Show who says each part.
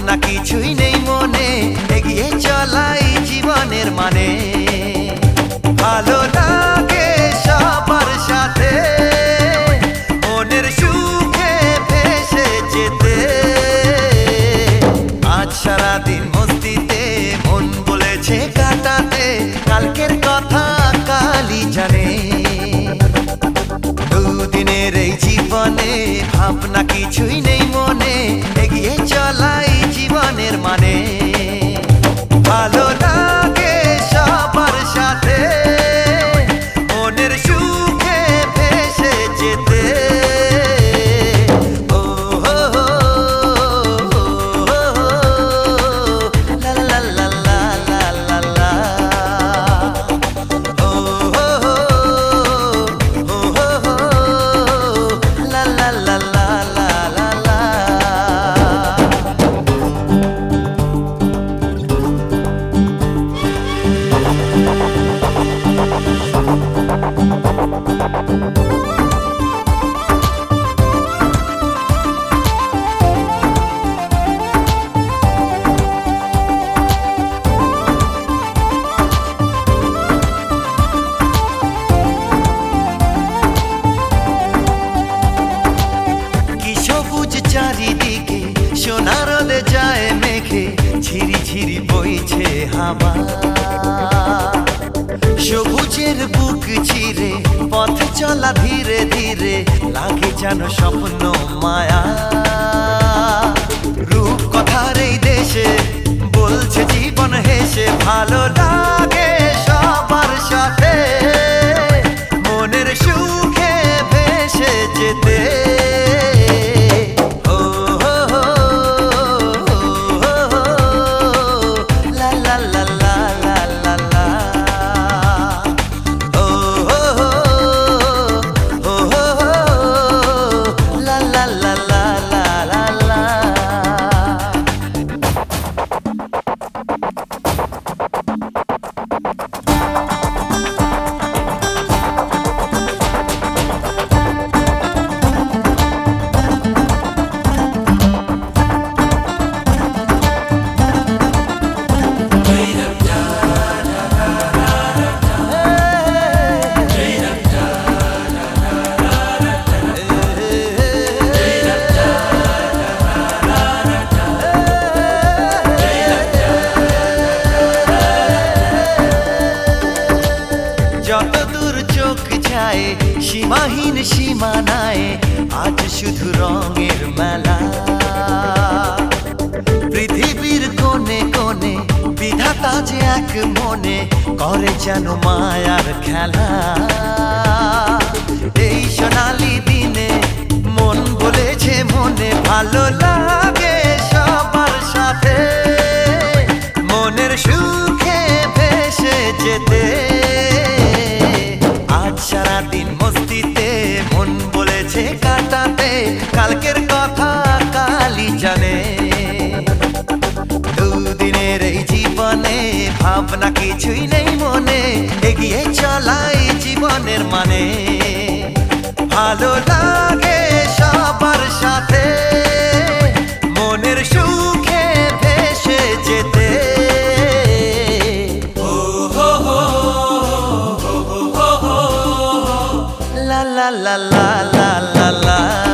Speaker 1: ভাবনা কিছুই নেই মনে, এগিয়ে চলাই জীবনের মানে। ভালো লাগে সবার সাথে মনের সুখে ভেসে যেতে। আজ সারাদিন মস্তিতে মন বলেছে কাটাতে, কালকের কথা কালই জানে। দুদিনের এই জীবনে ভাবনা কিছুই নেই মনে, এগিয়ে চলাই জীবনের মানে। ভালো লাগে সবার সাথে মনের সুখে ভেসে যেতে। ও হো হো লা লা লা লা লা লা লা। ও হো হো লা লা লা লা লা লা লা। চারিদিকে সোনা রোদে যায় মেঘে, ঝিরি ঝিরি বইছে হাওয়া। সবুজের বুক চিরে পথ চলা ধীরে ধীরে, লাগে যেন স্বপ্ন মায়া। রূপ কথার এই দেশে বলছে জীবন হেসে, ভালো লাগে সবার সাথে মনের সুখে ভেসে যেতে। যতদূর চোখ যায় সীমাহীন সীমানায়, আজ শুধু রঙের মেলা। পৃথিবীর কোণে কোণে বিধাতা যে এক মনে করে যেন মায়ার খেলা। এই সোনালি দিনে মন বলেছে মনে, ভালো লাগে সবার সাথে মনের সুখে ভেসে যেতে। আজ সারাদিন মস্তিতে মন বলেছে কাটাতে, কালকের কথা কালই জানে। দুদিনের এই জীবনে ভাবনা কিছুই নেই মনে, এগিয়ে চলাই জীবনের মানে। ভালো লাগে সবার সাথে মনের সুখে ভেসে যেতে। La la la la la la la